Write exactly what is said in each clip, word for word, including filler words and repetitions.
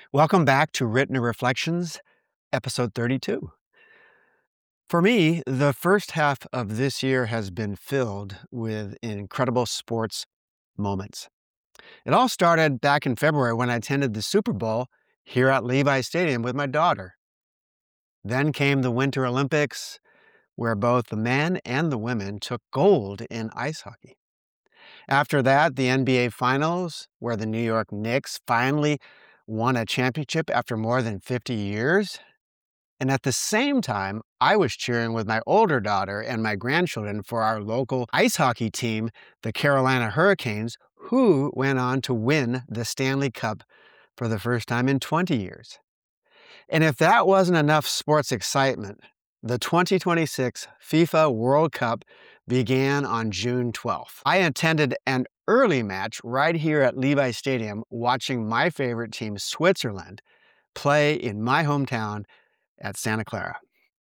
Welcome back to Written Reflections, episode thirty-two. For me, the first half of this year has been filled with incredible sports moments. It all started back in February when I attended the Super Bowl here at Levi Stadium with my daughter. Then came the Winter Olympics, where both the men and the women took gold in ice hockey. After that, the N B A Finals, where the New York Knicks finally won a championship after more than fifty years. And at the same time, I was cheering with my older daughter and my grandchildren for our local ice hockey team, the Carolina Hurricanes, who went on to win the Stanley Cup for the first time in twenty years. And if that wasn't enough sports excitement, the twenty twenty-six FIFA World Cup began on June twelfth. I attended an early match right here at Levi Stadium, watching my favorite team, Switzerland, play in my hometown at Santa Clara.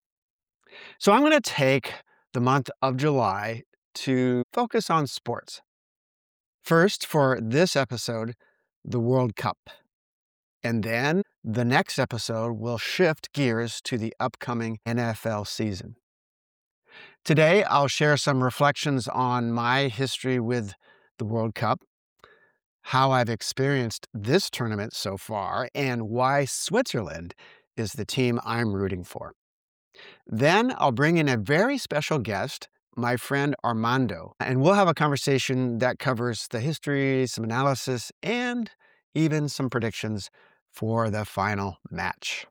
So I'm going to take the month of July to focus on sports. First, for this episode, the World Cup. And then the next episode will shift gears to the upcoming N F L season. Today, I'll share some reflections on my history with the World Cup, how I've experienced this tournament so far, and why Switzerland is the team I'm rooting for. Then I'll bring in a very special guest, my friend Armando, and we'll have a conversation that covers the history, some analysis, and even some predictions for the final match.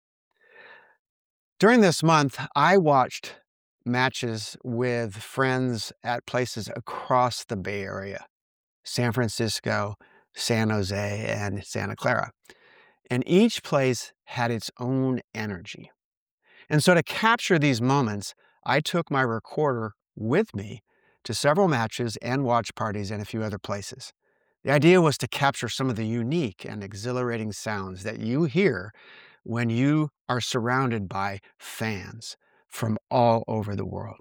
During this month, I watched matches with friends at places across the Bay Area, San Francisco, San Jose, and Santa Clara. And each place had its own energy. And so to capture these moments, I took my recorder with me to several matches and watch parties and a few other places. The idea was to capture some of the unique and exhilarating sounds that you hear when you are surrounded by fans from all over the world.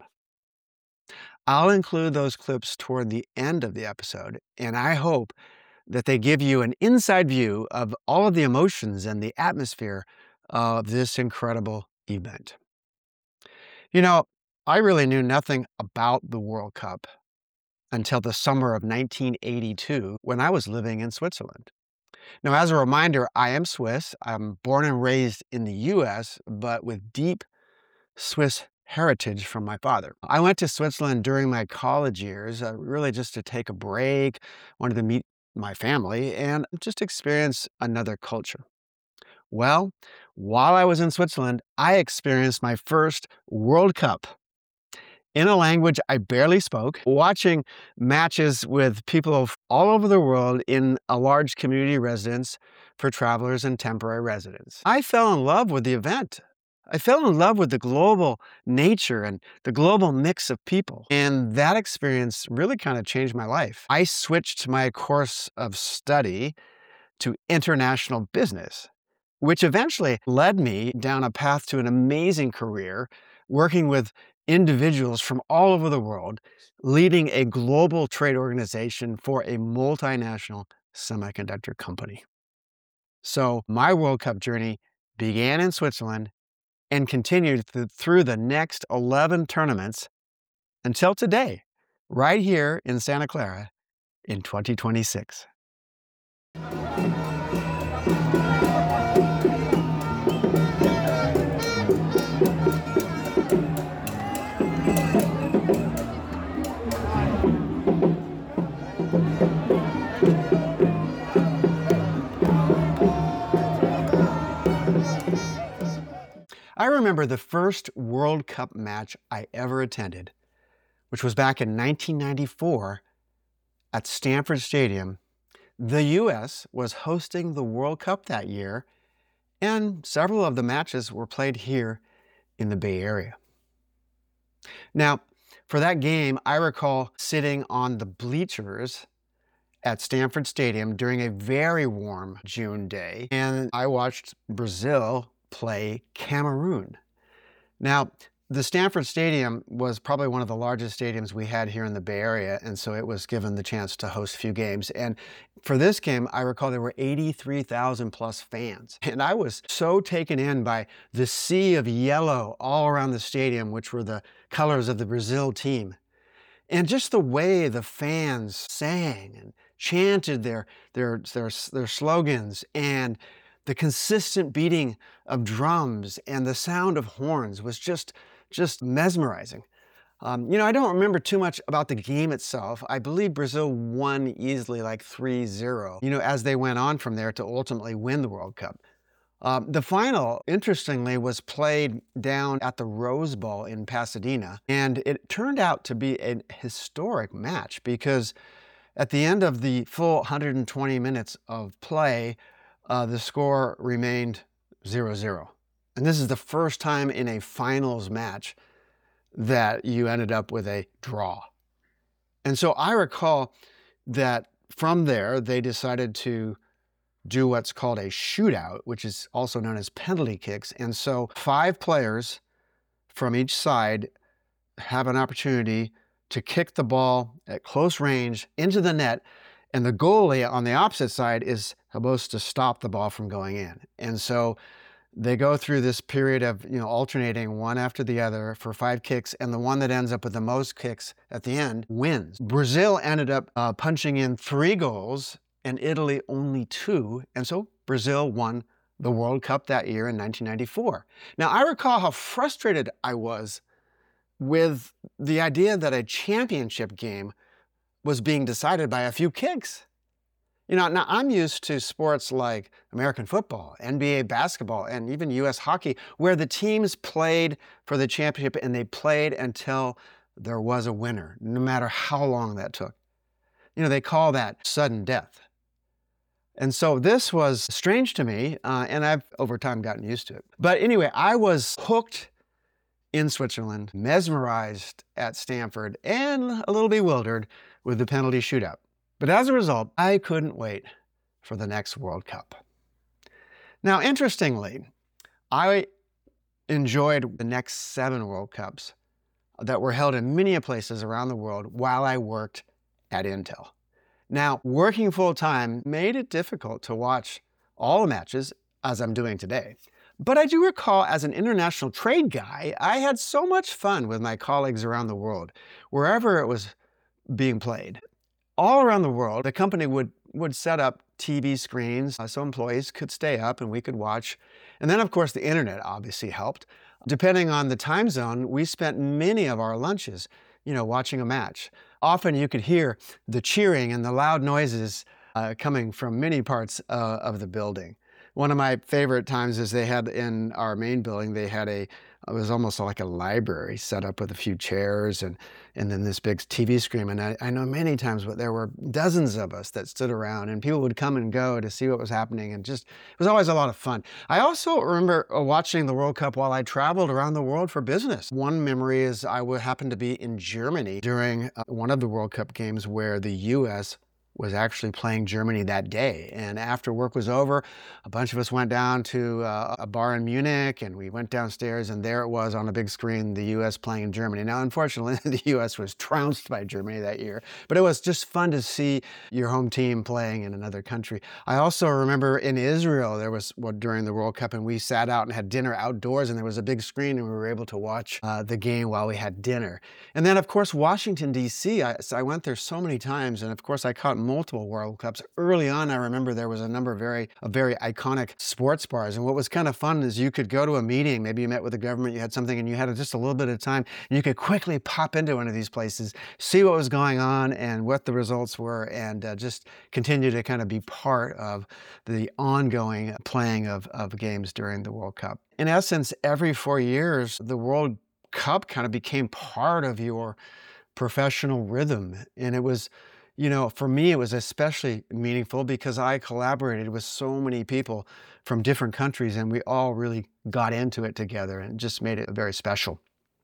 I'll include those clips toward the end of the episode, and I hope that they give you an inside view of all of the emotions and the atmosphere of this incredible event. You know, I really knew nothing about the World Cup until the summer of nineteen eighty-two when I was living in Switzerland. Now, as a reminder, I am Swiss. I'm born and raised in the U S, but with deep Swiss heritage from my father. I went to Switzerland during my college years, uh, really just to take a break, wanted to meet my family, and just experience another culture. Well, while I was in Switzerland, I experienced my first World Cup in a language I barely spoke, watching matches with people of all over the world in a large community residence for travelers and temporary residents. I fell in love with the event. I fell in love with the global nature and the global mix of people. And that experience really kind of changed my life. I switched my course of study to international business, which eventually led me down a path to an amazing career working with individuals from all over the world, leading a global trade organization for a multinational semiconductor company. So my World Cup journey began in Switzerland and continued th- through the next eleven tournaments until today, right here in Santa Clara in twenty twenty-six. I remember the first World Cup match I ever attended, which was back in nineteen ninety-four at Stanford Stadium. The U S was hosting the World Cup that year, and several of the matches were played here in the Bay Area. Now, for that game, I recall sitting on the bleachers at Stanford Stadium during a very warm June day, and I watched Brazil play Cameroon. Now, The Stanford Stadium was probably one of the largest stadiums we had here in the Bay Area, and so it was given the chance to host a few games. And for this game, I recall there were eighty-three thousand plus fans. And I was so taken in by the sea of yellow all around the stadium, which were the colors of the Brazil team. And just the way the fans sang and chanted their, their, their, their slogans, and the consistent beating of drums and the sound of horns was just just mesmerizing. Um, you know, I don't remember too much about the game itself. I believe Brazil won easily, like three zero, you know, as they went on from there to ultimately win the World Cup. Um, the final, interestingly, was played down at the Rose Bowl in Pasadena, and it turned out to be a historic match because at the end of the full one hundred twenty minutes of play, uh, the score remained zero zero. And this is the first time in a finals match that you ended up with a draw. And so I recall that from there, they decided to do what's called a shootout, which is also known as penalty kicks. And so five players from each side have an opportunity to kick the ball at close range into the net. And the goalie on the opposite side is supposed to stop the ball from going in. And so they go through this period of, you know, alternating one after the other for five kicks, and the one that ends up with the most kicks at the end wins. Brazil ended up uh, punching in three goals and Italy only two, and so Brazil won the World Cup that year in nineteen ninety-four. Now, I recall how frustrated I was with the idea that a championship game was being decided by a few kicks. You know, now I'm used to sports like American football, N B A basketball, and even U S hockey, where the teams played for the championship and they played until there was a winner, no matter how long that took. You know, they call that sudden death. And so this was strange to me, uh, and I've over time gotten used to it. But anyway, I was hooked in Switzerland, mesmerized at Stanford, and a little bewildered with the penalty shootout. But as a result, I couldn't wait for the next World Cup. Now, interestingly, I enjoyed the next seven World Cups that were held in many places around the world while I worked at Intel. Now, working full-time made it difficult to watch all the matches as I'm doing today. But I do recall, as an international trade guy, I had so much fun with my colleagues around the world, wherever it was being played. All around the world, the company would, would set up T V screens uh, so employees could stay up and we could watch. And then, of course, the internet obviously helped. Depending on the time zone, we spent many of our lunches, you know, watching a match. Often you could hear the cheering and the loud noises uh, coming from many parts uh, of the building. One of my favorite times is they had in our main building, they had a, it was almost like a library set up with a few chairs and, and then this big T V screen. And I, I know many times, but there were dozens of us that stood around and people would come and go to see what was happening. And just, it was always a lot of fun. I also remember watching the World Cup while I traveled around the world for business. One memory is I would happen to be in Germany during uh, one of the World Cup games where the U S was actually playing Germany that day. And after work was over, a bunch of us went down to uh, a bar in Munich, and we went downstairs, and there it was on a big screen, the U S playing in Germany. Now, unfortunately, the U S was trounced by Germany that year, but it was just fun to see your home team playing in another country. I also remember in Israel, there was well, during the World Cup, and we sat out and had dinner outdoors, and there was a big screen, and we were able to watch uh, the game while we had dinner. And then, of course, Washington, D C, I, so I went there so many times, and of course, I caught multiple World Cups. Early on, I remember there was a number of very, of very iconic sports bars. And what was kind of fun is you could go to a meeting, maybe you met with the government, you had something, and you had just a little bit of time, and you could quickly pop into one of these places, see what was going on and what the results were, and uh, just continue to kind of be part of the ongoing playing of, of games during the World Cup. In essence, every four years, the World Cup kind of became part of your professional rhythm. And it was, you know, for me, it was especially meaningful because I collaborated with so many people from different countries, and we all really got into it together, and it just made it very special.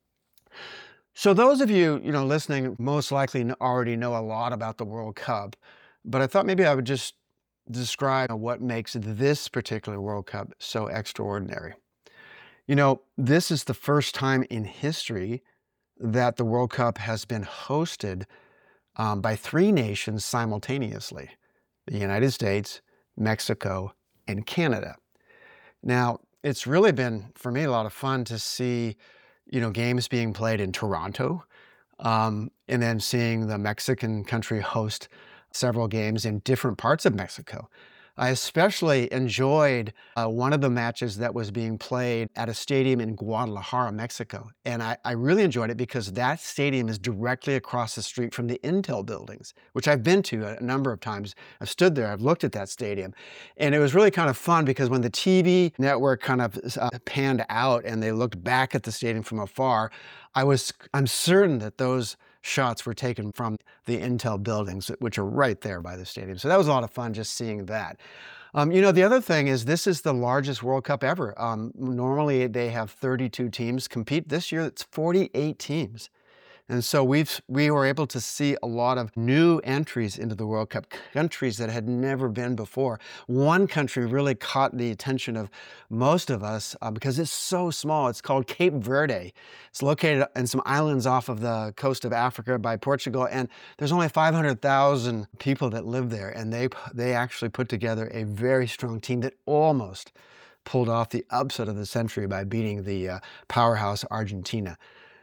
So those of you, you know, listening most likely already know a lot about the World Cup, but I thought maybe I would just describe what makes this particular World Cup so extraordinary. You know, this is the first time in history that the World Cup has been hosted um, by three nations simultaneously: the United States, Mexico, and Canada. Now, it's really been, for me, a lot of fun to see, you know, games being played in Toronto, um, and then seeing the Mexican country host several games in different parts of Mexico. I especially enjoyed uh, one of the matches that was being played at a stadium in Guadalajara, Mexico. And I, I really enjoyed it because that stadium is directly across the street from the Intel buildings, which I've been to a number of times. I've stood there, I've looked at that stadium. And it was really kind of fun because when the T V network kind of uh, panned out and they looked back at the stadium from afar, I was, I'm certain that those shots were taken from the Intel buildings, which are right there by the stadium. So that was a lot of fun just seeing that. Um, you know, the other thing is this is the largest World Cup ever. Um, normally they have thirty-two teams compete. This year it's forty-eight teams. And so we've, we were able to see a lot of new entries into the World Cup, countries that had never been before. One country really caught the attention of most of us uh, because it's so small. It's called Cape Verde. It's located in some islands off of the coast of Africa by Portugal, and there's only five hundred thousand people that live there, and they, they actually put together a very strong team that almost pulled off the upset of the century by beating the uh, powerhouse Argentina.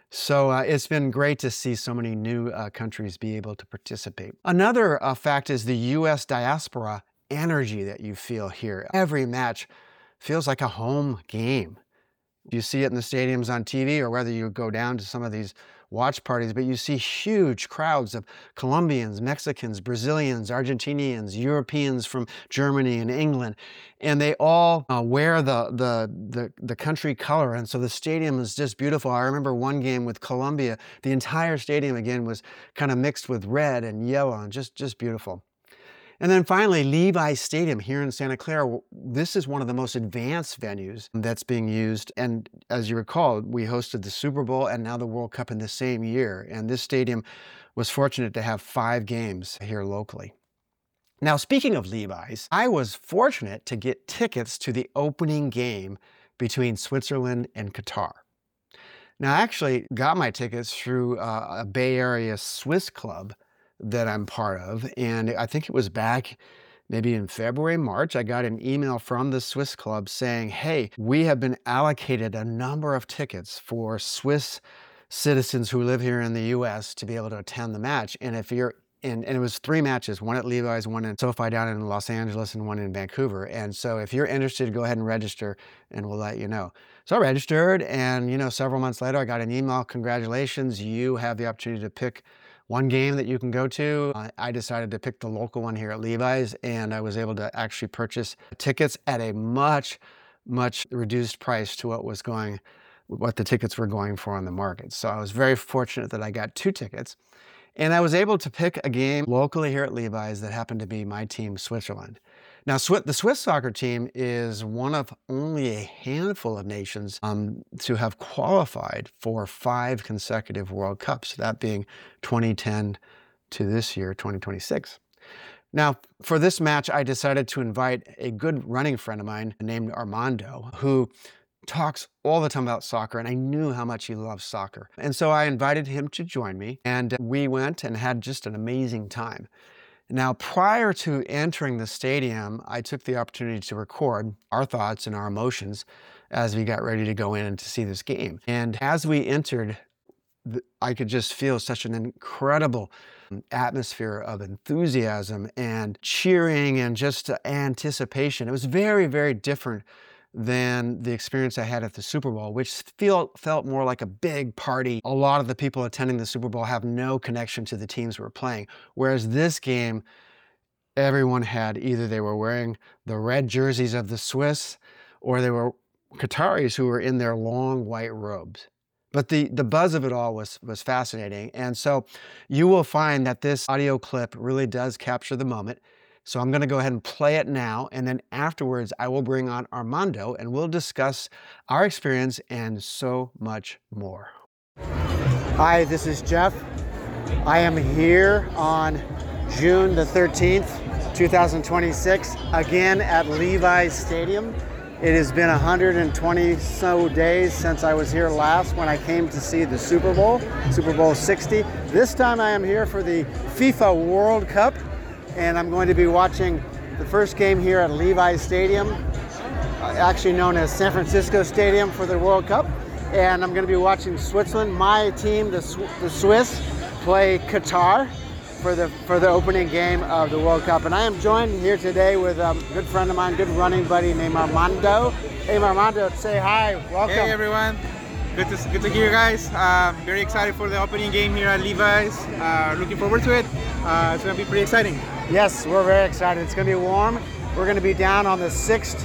So uh, it's been great to see so many new uh, countries be able to participate. Another uh, fact is the U S diaspora energy that you feel here. Every match feels like a home game. You see it in the stadiums on T V, or whether you go down to some of these watch parties, but you see huge crowds of Colombians, Mexicans, Brazilians, Argentinians, Europeans from Germany and England, and they all uh, wear the, the, the, the country color, and so the stadium is just beautiful. I remember one game with Colombia, the entire stadium again was kind of mixed with red and yellow, and just, just beautiful. And then finally, Levi's Stadium here in Santa Clara. This is one of the most advanced venues that's being used. And as you recall, we hosted the Super Bowl and now the World Cup in the same year. And this stadium was fortunate to have five games here locally. Now, speaking of Levi's, I was fortunate to get tickets to the opening game between Switzerland and Qatar. Now, I actually got my tickets through uh, a Bay Area Swiss club that I'm part of, and I think it was back maybe in February, March, I got an email from the Swiss club saying, hey, we have been allocated a number of tickets for Swiss citizens who live here in the U S to be able to attend the match. And if you're in, and it was three matches, one at Levi's, one in SoFi down in Los Angeles, and one in Vancouver. And so if you're interested, go ahead and register and we'll let you know. So I registered, and you know, several months later, I got an email, congratulations, you have the opportunity to pick one game that you can go to. Uh, I decided to pick the local one here at Levi's, and I was able to actually purchase tickets at a much, much reduced price to what was going, what the tickets were going for on the market. So I was very fortunate that I got two tickets, and I was able to pick a game locally here at Levi's that happened to be my team, Switzerland. Now, the Swiss soccer team is one of only a handful of nations um, to have qualified for five consecutive World Cups, that being twenty ten to this year, twenty twenty-six. Now, for this match, I decided to invite a good running friend of mine named Armando, who talks all the time about soccer, and I knew how much he loves soccer. And so I invited him to join me, and we went and had just an amazing time. Now, prior to entering the stadium, I took the opportunity to record our thoughts and our emotions as we got ready to go in and to see this game. And as we entered, I could just feel such an incredible atmosphere of enthusiasm and cheering and just anticipation. It was very, very different than the experience I had at the Super Bowl, which feel, felt more like a big party. A lot of the people attending the Super Bowl have no connection to the teams we're playing. Whereas this game, everyone had, either they were wearing the red jerseys of the Swiss, or they were Qataris who were in their long white robes. But the, the buzz of it all was, was fascinating. And so you will find that this audio clip really does capture the moment. So I'm gonna go ahead and play it now, and then afterwards I will bring on Armando and we'll discuss our experience and so much more. Hi, this is Jeff. I am here on June the thirteenth, two thousand twenty-six, again at Levi's Stadium. It has been one hundred twenty so days since I was here last when I came to see the Super Bowl, Super Bowl sixty. This time I am here for the FIFA World Cup, and I'm going to be watching the first game here at Levi's Stadium, actually known as San Francisco Stadium for the World Cup. And I'm going to be watching Switzerland, my team, the, Sw the Swiss, play Qatar for the for the opening game of the World Cup. And I am joined here today with a good friend of mine, good running buddy named Armando. Hey Armando, say hi, welcome. Hey everyone, good to, good to hear you guys. Um, very excited for the opening game here at Levi's. Uh, looking forward to it. Uh, it's going to be pretty exciting. Yes, we're very excited. It's going to be warm. We're going to be down on the sixth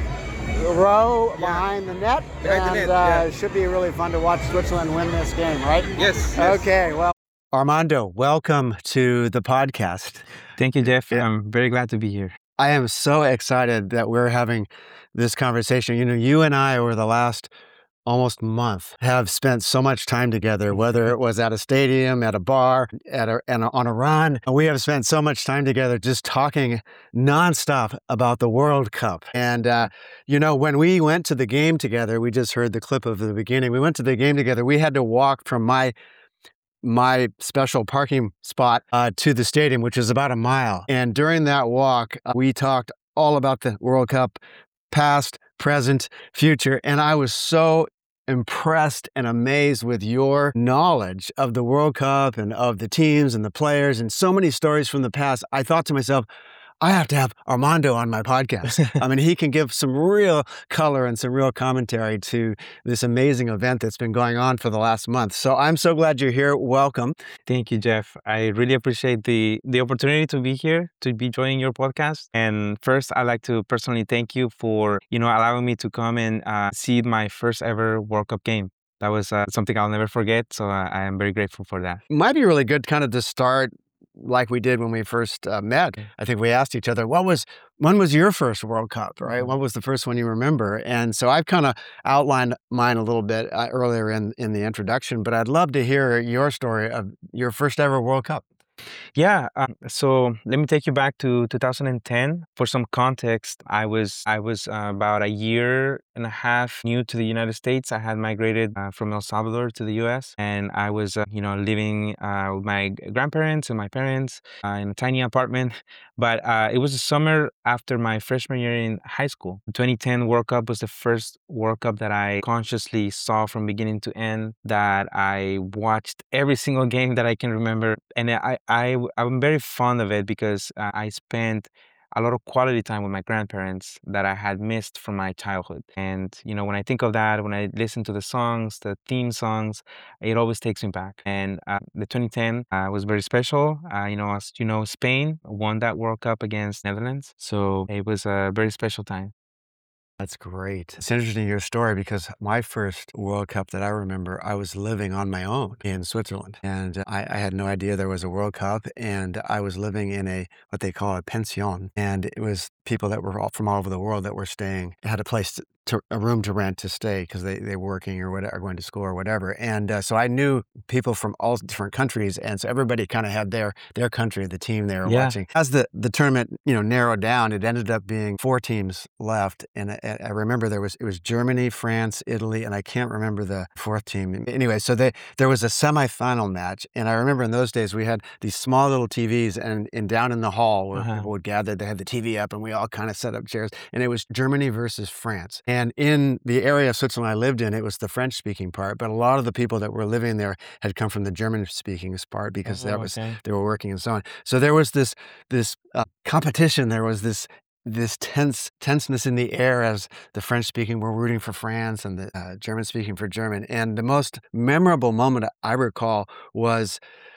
row yeah. behind the net, behind and the net, uh, yeah. it should be really fun to watch Switzerland win this game, right? Yes. yes. Okay, well, Armando, welcome to the podcast. Thank you, Jeff. Yeah. I'm very glad to be here. I am so excited that we're having this conversation. You know, you and I over the last almost month have spent so much time together, whether it was at a stadium, at a bar, at a, and on a run. We have spent so much time together just talking nonstop about the World Cup. And, uh, you know, when we went to the game together, we just heard the clip of the beginning. We went to the game together. We had to walk from my my special parking spot uh, to the stadium, which is about a mile. And during that walk, uh, we talked all about the World Cup, past, present, future. And I was so impressed and amazed with your knowledge of the World Cup and of the teams and the players and so many stories from the past. I thought to myself, I have to have Armando on my podcast. I mean, he can give some real color and some real commentary to this amazing event that's been going on for the last month. So I'm so glad you're here. Welcome. Thank you, Jeff. I really appreciate the, the opportunity to be here, to be joining your podcast. And first, I'd like to personally thank you for, you know, allowing me to come and uh, see my first ever World Cup game. That was uh, something I'll never forget. So uh, I am very grateful for that. Might be really good kind of to start like we did when we first uh, met. I think we asked each other, what was, when was your first World Cup, right? What was the first one you remember? And so I've kind of outlined mine a little bit uh, earlier in, in the introduction, but I'd love to hear your story of your first ever World Cup. Yeah, um, so let me take you back to two thousand ten. For some context, I was I was uh, about a year and a half new to the United States. I had migrated uh, from El Salvador to the U S, and I was, uh, you know, living uh, with my grandparents and my parents uh, in a tiny apartment. But uh, it was the summer after my freshman year in high school. The twenty ten World Cup was the first World Cup that I consciously saw from beginning to end, that I watched every single game that I can remember. And I, I, I'm very fond of it because uh, I spent a lot of quality time with my grandparents that I had missed from my childhood. And, you know, when I think of that, when I listen to the songs, the theme songs, it always takes me back. And uh, the twenty ten uh, was very special. Uh, you know, as you know, Spain won that World Cup against Netherlands. So it was a very special time. That's great. It's interesting, your story, because my first World Cup that I remember, I was living on my own in Switzerland. And I, I had no idea there was a World Cup. And I was living in a, what they call a pension. And it was people that were all from all over the world that were staying, had a place to, to a room to rent to stay because they, they were working or whatever, going to school or whatever. And uh, so I knew people from all different countries. And so everybody kind of had their, their country, the team they were Yeah. watching. As the, the tournament, you know, narrowed down, it ended up being four teams left. And I, I remember there was, it was Germany, France, Italy, and I can't remember the fourth team. Anyway, so they, there was a semifinal match. And I remember in those days, we had these small little T Vs and, and down in the hall where Uh-huh. people would gather, they had the T V up and we all kind of set up chairs. And it was Germany versus France. And in the area of Switzerland I lived in, it was the French-speaking part, but a lot of the people that were living there had come from the German-speaking part because Oh, that was okay. they were working and so on. So there was this this uh, competition. There was this this tense tenseness in the air as the French-speaking were rooting for France and the uh, German-speaking for German. And the most memorable moment I recall was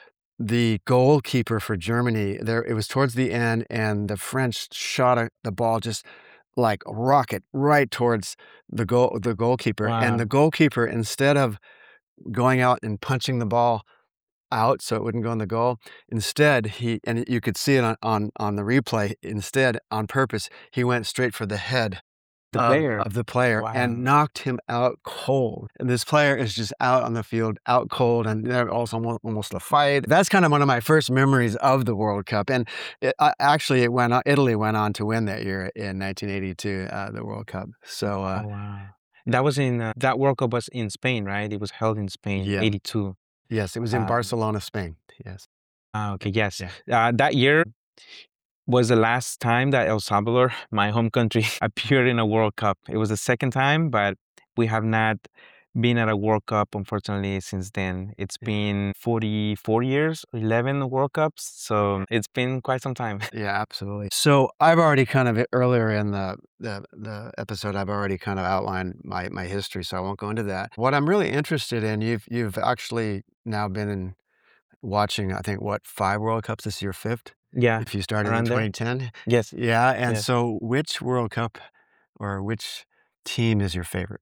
the goalkeeper for Germany. There, it was towards the end, and the French shot a, the ball just like a rocket right towards the goal, the goalkeeper. Wow. And the goalkeeper, instead of going out and punching the ball out so it wouldn't go in the goal, instead he, and you could see it on, on, on the replay, instead on purpose, he went straight for the head the of, player. of the player Wow. and knocked him out cold. And this player is just out on the field, out cold, and there also almost, almost a fight. That's kind of one of my first memories of the World Cup. And it, uh, actually, it went on, Italy went on to win that year in nineteen eighty-two, uh, the World Cup. So, uh, Oh, wow. That was in uh, that World Cup was in Spain, right? It was held in Spain, Yeah. eighty-two. yes, it was in Uh, Barcelona, Spain. Yes. Ah, okay, yes. Yeah. Uh, that year was the last time that El Salvador, my home country, appeared in a World Cup. It was the second time, but we have not been at a World Cup, unfortunately, since then. It's Yeah. been forty-four years, eleven World Cups, so it's been quite some time. Yeah, absolutely. So I've already kind of earlier in the, the the episode, I've already kind of outlined my my history, so I won't go into that. What I'm really interested in, you've you've actually now been in watching, I think, what, five World Cups? This is your fifth? Yeah, If you started in around there. twenty ten? Yes. Yeah, and Yes. so which World Cup or which team is your favorite?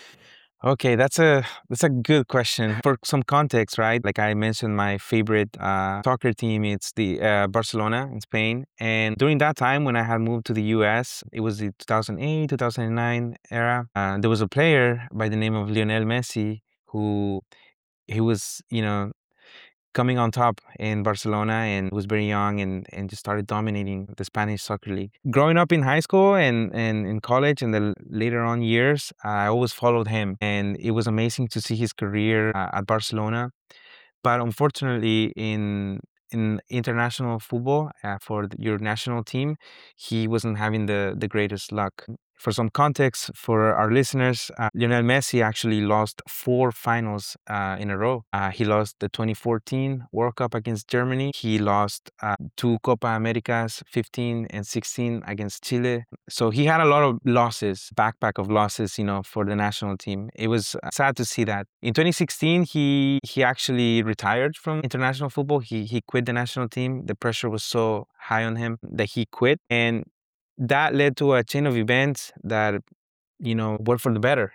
Okay, that's a that's a good question. For some context, right? Like I mentioned, my favorite uh, soccer team it's the uh, Barcelona in Spain. And during that time, when I had moved to the U S, it was the two thousand eight, two thousand nine era. Uh, there was a player by the name of Lionel Messi who he was, you know, coming on top in Barcelona and was very young and, and just started dominating the Spanish soccer league. Growing up in high school and, and in college and the later on years, I always followed him. And it was amazing to see his career uh, at Barcelona. But unfortunately, in in international football uh, for the, your national team, he wasn't having the, the greatest luck. For some context for our listeners, uh, Lionel Messi actually lost four finals uh, in a row. Uh, he lost the twenty fourteen World Cup against Germany. He lost uh, two Copa Americas, fifteen and sixteen against Chile. So he had a lot of losses, backpack of losses, you know, for the national team. It was uh, sad to see that. In twenty sixteen, he he actually retired from international football. He he quit the national team. The pressure was so high on him that he quit, and that led to a chain of events that you know were for the better.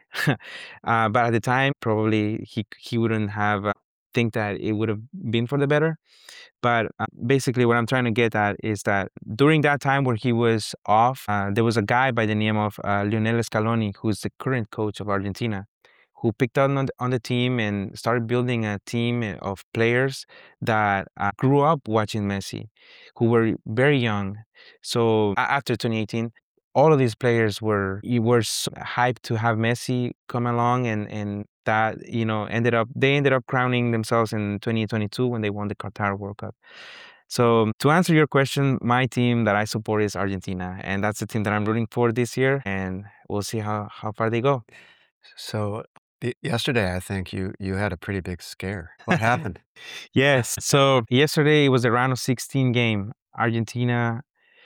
uh, but at the time, probably he he wouldn't have uh, think that it would have been for the better. But uh, basically, what I'm trying to get at is that during that time where he was off, uh, there was a guy by the name of uh, Lionel Scaloni, who's the current coach of Argentina, who picked up on the, on the team and started building a team of players that uh, grew up watching Messi, who were very young. So a- after twenty eighteen, all of these players were you were so hyped to have Messi come along, and and that you know ended up they ended up crowning themselves in twenty twenty-two when they won the Qatar World Cup. So to answer your question, my team that I support is Argentina, and that's the team that I'm rooting for this year, and we'll see how how far they go. So y- yesterday, I think you you had a pretty big scare. What happened? Yes. So yesterday it was a round of sixteen game. Argentina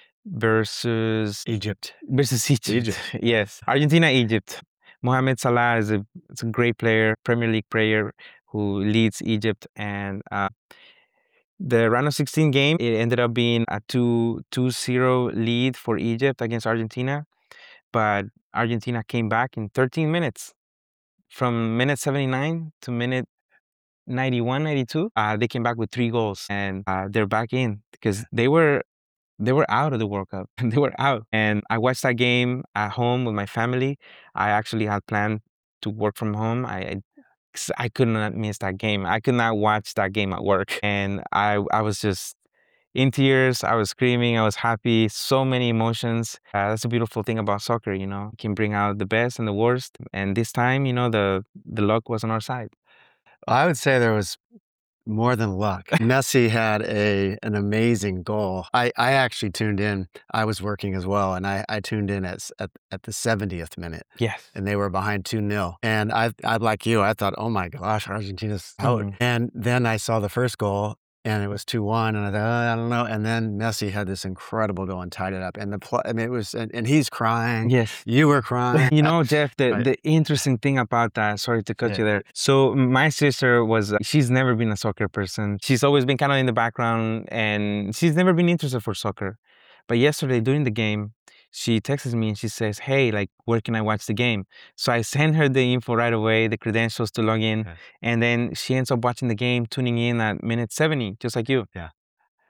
versus Egypt. versus Egypt. Egypt. Yes. Argentina, Egypt. Mohamed Salah is a it's a great player, Premier League player who leads Egypt. And uh, the round of sixteen game, it ended up being a two two zero lead for Egypt against Argentina. But Argentina came back in thirteen minutes. From minute seventy-nine to minute ninety-one, ninety-two, uh, they came back with three goals, and uh, they're back in because they were they were out of the World Cup. They were out, and I watched that game at home with my family. I actually had planned to work from home. I I, 'cause I could not miss that game. I could not watch that game at work, and I I was just in tears. I was screaming. I was happy. So many emotions. Uh, that's a beautiful thing about soccer. You know, it can bring out the best and the worst. And this time, you know, the the luck was on our side. I would say there was more than luck. Messi had a an amazing goal. I, I actually tuned in. I was working as well, and I, I tuned in at, s- at at the seventieth minute, Yes. and they were behind two nil. And I, I like you, I thought, oh my gosh, Argentina's out. Mhm. And then I saw the first goal, and it was two one, and I thought, oh, I don't know. And then Messi had this incredible goal and tied it up. And the pl- I mean, it was, and, and he's crying. Yes. You were crying. You know, Jeff, the, Right. the interesting thing about that, sorry to cut Yeah. you there. So my sister was, uh, she's never been a soccer person. She's always been kind of in the background and she's never been interested for soccer. But yesterday during the game, she texts me and she says, hey, like, where can I watch the game? So I send her the info right away, the credentials to log in. Okay. And then she ends up watching the game, tuning in at minute seventy, just like you. Yeah.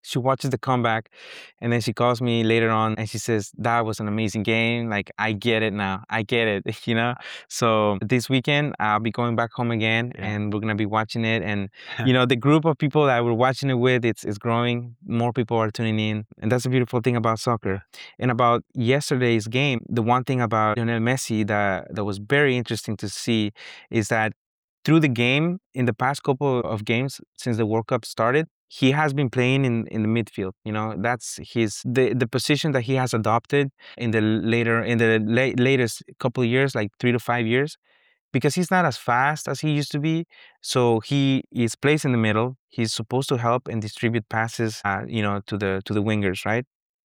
she watches the comeback, and then she calls me later on and she says, that was an amazing game. Like, I get it now. I get it, you know? So this weekend, I'll be going back home again, Yeah. and we're going to be watching it. And, you know, the group of people that we're watching it with, it's, it's growing. More people are tuning in. And that's the beautiful thing about soccer. And about yesterday's game, the one thing about Lionel Messi that, that was very interesting to see is that through the game, in the past couple of games since the World Cup started, he has been playing in, in the midfield. You know, that's his the, the position that he has adopted in the later in the la- latest couple of years, like three to five years, because he's not as fast as he used to be. So he is placed in the middle. He's supposed to help and distribute passes, uh, you know, to the to the wingers, right?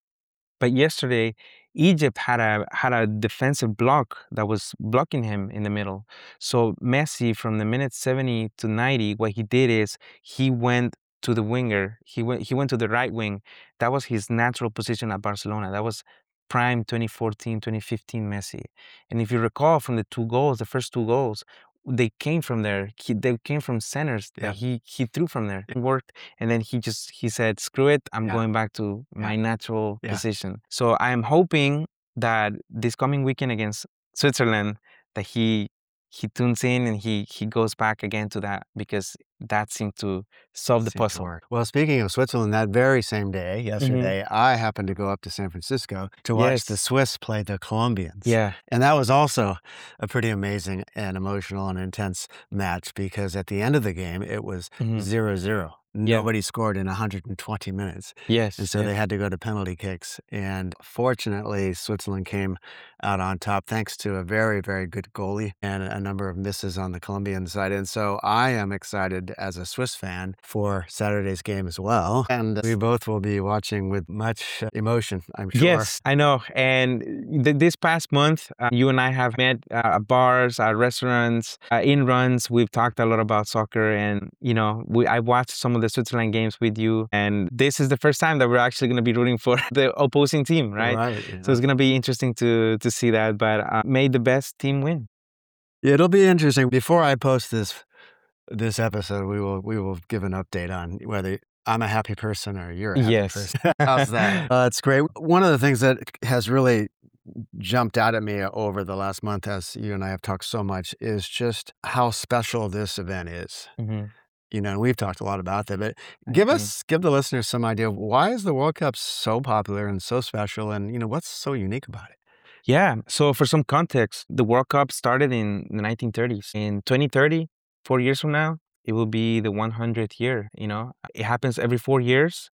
But yesterday, Egypt had a had a defensive block that was blocking him in the middle. So Messi, from the minute seventy to ninety, what he did is he went to the winger. He went he went to the right wing. That was his natural position at Barcelona. That was prime twenty fourteen, twenty fifteen Messi. And if you recall from the two goals, the first two goals, they came from there. He, they came from centers that Yeah. he he threw from there. It worked, and then he just he said, "Screw it, I'm Yeah. going back to Yeah. my natural Yeah. position." So I am hoping that this coming weekend against Switzerland, that he he tunes in and he he goes back again to that, because that seemed to solve the Seemed to puzzle. work. Well, speaking of Switzerland, that very same day, Mm-hmm. yesterday, I happened to go up to San Francisco to watch the Yes. Swiss play the Colombians. Yeah. And that was also a pretty amazing and emotional and intense match, because at the end of the game, it was Mhm. zero zero. Yeah. Nobody scored in one hundred twenty minutes. Yes. And so yes. they had to go to penalty kicks. And fortunately, Switzerland came out on top thanks to a very, very good goalie and a number of misses on the Colombian side. And so I am excited as a Swiss fan for Saturday's game as well. And we both will be watching with much emotion, I'm sure. Yes, I know. And th- this past month, uh, you and I have met uh, at bars, at restaurants, uh, in runs. We've talked a lot about soccer, and you know, we I watched some of the Switzerland games with you. And this is the first time that we're actually going to be rooting for the opposing team, right? Right. So it's going to be interesting to to see that. But uh, may the best team win. It'll be interesting. Before I post this this episode, we will we will give an update on whether I'm a happy person or you're a happy Yes. person. How's that? Uh, it's great. One of the things that has really jumped out at me over the last month, as you and I have talked so much, is just how special this event is. Mhm. You know, we've talked a lot about that, but give us, give the listeners some idea of why is the World Cup so popular and so special, and you know, what's so unique about it? Yeah. So for some context, the World Cup started in the nineteen thirties. In twenty thirty, four years from now, it will be the one hundredth year. You know, it happens every four years.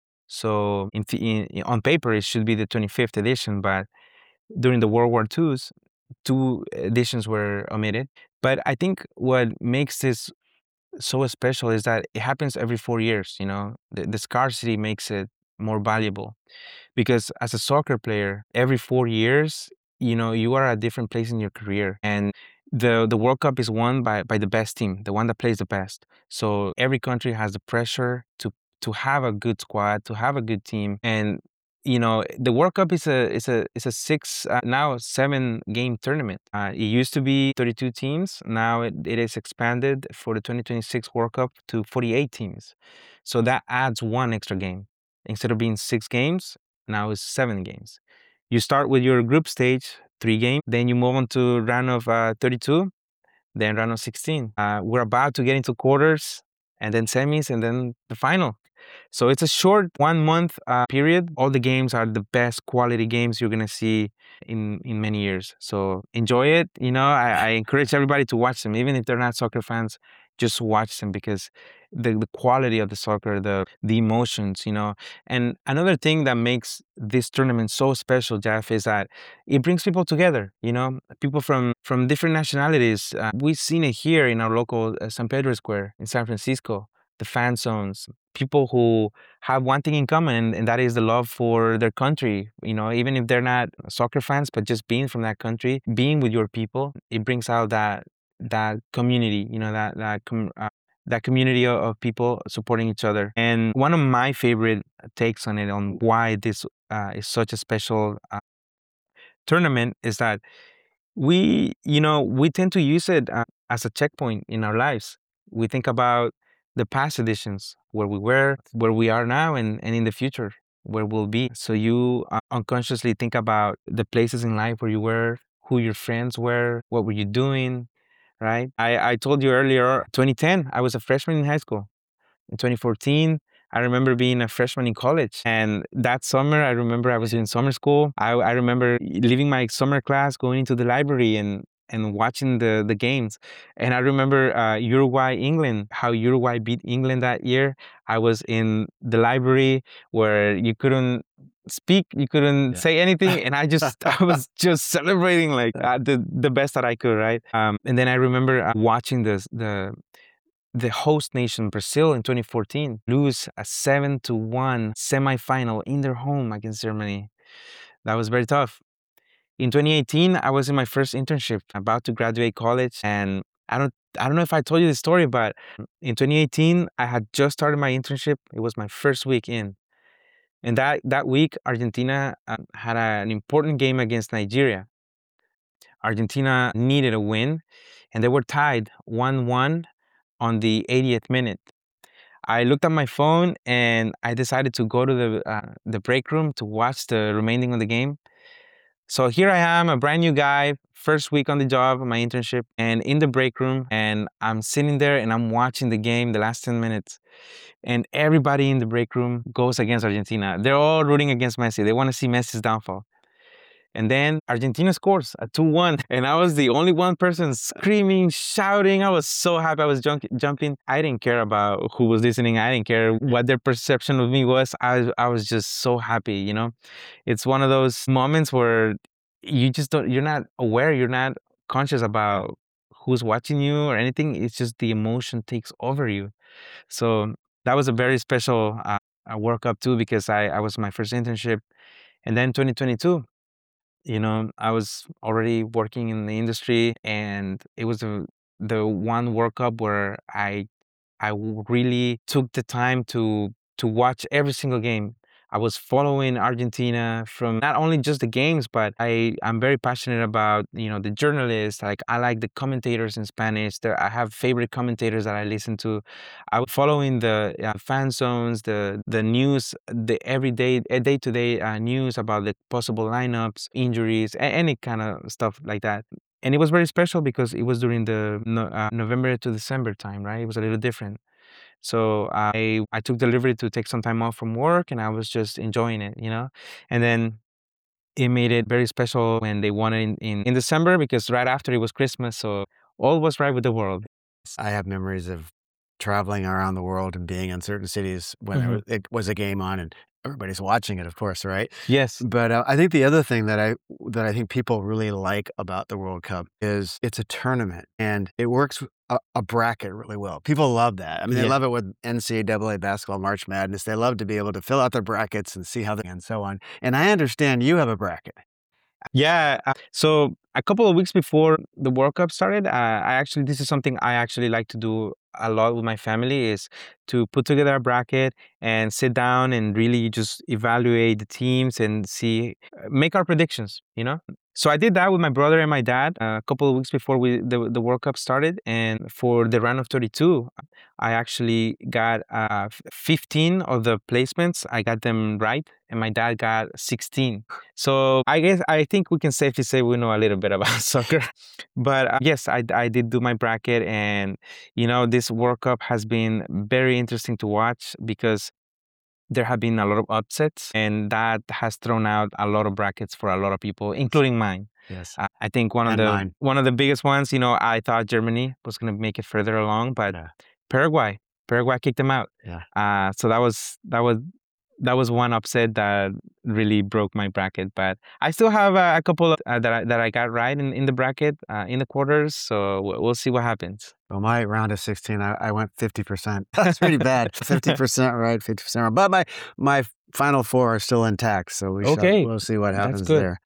So in, th- in on paper, it should be the twenty-fifth edition, but during the World War Twos, two editions were omitted. But I think what makes this so special is that it happens every four years. You know, the, the scarcity makes it more valuable, because as a soccer player, every four years, you know, you are at a different place in your career, and the the World Cup is won by by the best team, the one that plays the best. So every country has the pressure to to have a good squad, to have a good team, and you know, the World Cup is a is a is a six uh, now seven game tournament. Uh, it used to be thirty-two teams. Now it, it is expanded for the twenty twenty-six World Cup to forty-eight teams. So that adds one extra game. Instead of being six games, now it's seven games. You start with your group stage, three games, then you move on to round of uh, thirty-two, then round of sixteen. Uh, we're about to get into quarters, and then semis, and then the final. So it's a short one month uh, period. All the games are the best quality games you're gonna see in in many years. So enjoy it. You know, I, I encourage everybody to watch them, even if they're not soccer fans. Just watch them, because the, the quality of the soccer, the the emotions, you know. And another thing that makes this tournament so special, Jeff, is that it brings people together. You know, people from from different nationalities. Uh, we've seen it here in our local uh, San Pedro Square in San Francisco. The fan zones, people who have one thing in common, and, and that is the love for their country. You know, even if they're not soccer fans, but just being from that country, being with your people, it brings out that that community. You know, that that com- uh, that community of, of people supporting each other. And one of my favorite takes on it, on why this uh, is such a special uh, tournament, is that we, you know, we tend to use it uh, as a checkpoint in our lives. We think about the past editions, where we were, where we are now, and, and in the future, where we'll be. So you uh, unconsciously think about the places in life where you were, who your friends were, what were you doing, right? I, I told you earlier, twenty ten, I was a freshman in high school. In twenty fourteen, I remember being a freshman in college. And that summer, I remember I was in summer school. I, I remember leaving my summer class, going into the library and and watching the, the games. And I remember uh, Uruguay, England, how Uruguay beat England that year. I was in the library where you couldn't speak, you couldn't Yeah. say anything. And I just, I was just celebrating like uh, the, the best that I could, right? Um, and then I remember uh, watching the, the, the host nation, Brazil, in twenty fourteen, lose a seven to one semifinal in their home against Germany. That was very tough. In twenty eighteen, I was in my first internship, about to graduate college, and I don't I don't know if I told you this story, but in twenty eighteen, I had just started my internship. It was my first week in. And that, that week, Argentina uh, had a, an important game against Nigeria. Argentina needed a win, and they were tied one one on the eightieth minute. I looked at my phone and I decided to go to the uh, the break room to watch the remaining of the game. So here I am, a brand new guy, first week on the job, my internship, and in the break room, and I'm sitting there and I'm watching the game, the last ten minutes, and everybody in the break room goes against Argentina. They're all rooting against Messi. They want to see Messi's downfall. And then Argentina scores a two one. And I was the only one person screaming, shouting. I was so happy. I was jump- jumping. I didn't care about who was listening. I didn't care what their perception of me was. I, I was just so happy, you know? It's one of those moments where you just don't, you're not aware, you're not conscious about who's watching you or anything. It's just the emotion takes over you. So that was a very special uh, World Cup too, because I, I was my first internship. And then twenty twenty-two, you know, I was already working in the industry, and it was the the one World Cup where I I really took the time to to watch every single game. I was following Argentina from not only just the games, but I, I'm very passionate about, you know, the journalists. Like, I like the commentators in Spanish. There, I have favorite commentators that I listen to. I was following the uh, fan zones, the the news, the everyday, day to day uh, news about the possible lineups, injuries, a- any kind of stuff like that. And it was very special because it was during the no, uh, November to December time, right? It was a little different. So I I took delivery to take some time off from work, and I was just enjoying it, you know. And then it made it very special when they won it in, in, in December, because right after it was Christmas, so all was right with the world. I have memories of traveling around the world and being in certain cities when Mhm. it, was, it was a game on and everybody's watching it, of course, right? Yes. But uh, I think the other thing that I that I think people really like about the World Cup is it's a tournament and it works a, a bracket really well. People love that. I mean, they Yeah. love it with N C double A basketball, March Madness. They love to be able to fill out their brackets and see how they and so on. And I understand you have a bracket. Yeah. uh, So a couple of weeks before the World Cup started, uh, I actually, this is something I actually like to do a lot with my family, is to put together a bracket and sit down and really just evaluate the teams and see, uh, make our predictions, you know? So I did that with my brother and my dad uh, a couple of weeks before we the, the World Cup started. And for the round of thirty-two, I actually got uh, f- fifteen of the placements. I got them right, and my dad got sixteen. So I guess I think we can safely say we know a little bit about soccer. But uh, yes, I, I did do my bracket, and you know, this World Cup has been very interesting to watch because there have been a lot of upsets, and that has thrown out a lot of brackets for a lot of people, including mine. Yes. Uh, I think one of And the mine. one of the biggest ones, you know, I thought Germany was going to make it further along, but Yeah. Paraguay, Paraguay kicked them out. Yeah. Uh, so that was that was that was one upset that really broke my bracket. But I still have uh, a couple of, uh, that I, that I got right in, in the bracket uh, in the quarters. So we'll we'll see what happens. Well, my round of sixteen, I, I went fifty percent. That's pretty bad. fifty percent right, fifty percent wrong. But my my final four are still intact, so we Okay, shall we'll see what that's happens good. there.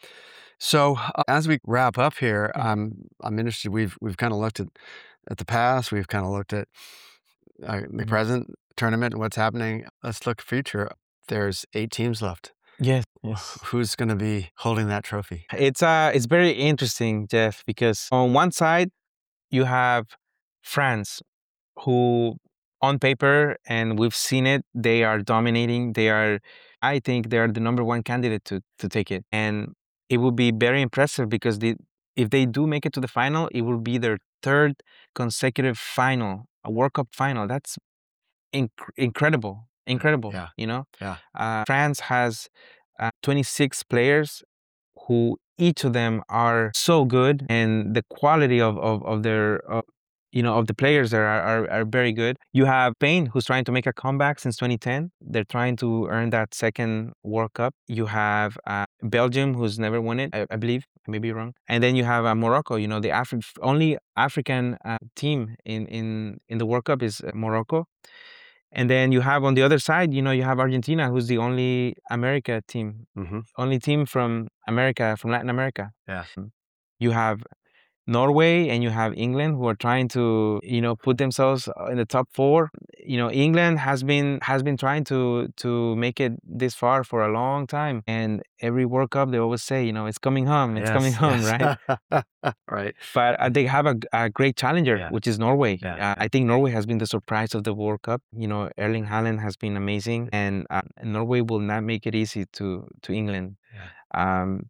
So uh, as we wrap up here, Mhm. I'm I'm interested. We've we've kind of looked at at the past. We've kind of looked at uh, the Mhm. present tournament and what's happening. Let's look future. There's eight teams left. Yes, yes. Who's going to be holding that trophy? It's uh it's very interesting, Jeff, because on one side you have France, who on paper, and we've seen it, they are dominating. They are, I think, they are the number one candidate to to take it, and it will be very impressive because they, if they do make it to the final, it will be their third consecutive final, a World Cup final. That's inc- incredible, incredible. Yeah. You know, Yeah. uh, France has uh, twenty-six players who each of them are so good, and the quality of of, of their uh, you know of the players there are, are are very good. You have Spain, who's trying to make a comeback since twenty ten. They're trying to earn that second World Cup. You have uh, Belgium, who's never won it, I, I believe. I may be wrong. And then you have uh, Morocco. You know, the Afri- only African uh, team in in in the World Cup is uh, Morocco. And then you have on the other side, you know, you have Argentina, who's the only America team, Mm-hmm. only team from America, from Latin America. Yeah. You have Norway and you have England, who are trying to, you know, put themselves in the top four. You know, England has been has been trying to to make it this far for a long time, and every World Cup they always say, you know, it's coming home, it's coming Yes, home, yes. right? Right. But uh, they have a, a great challenger, Yeah. which is Norway. Yeah. Uh, I think Norway has been the surprise of the World Cup. You know, Erling Haaland has been amazing, and uh, Norway will not make it easy to to England. Yeah. Um,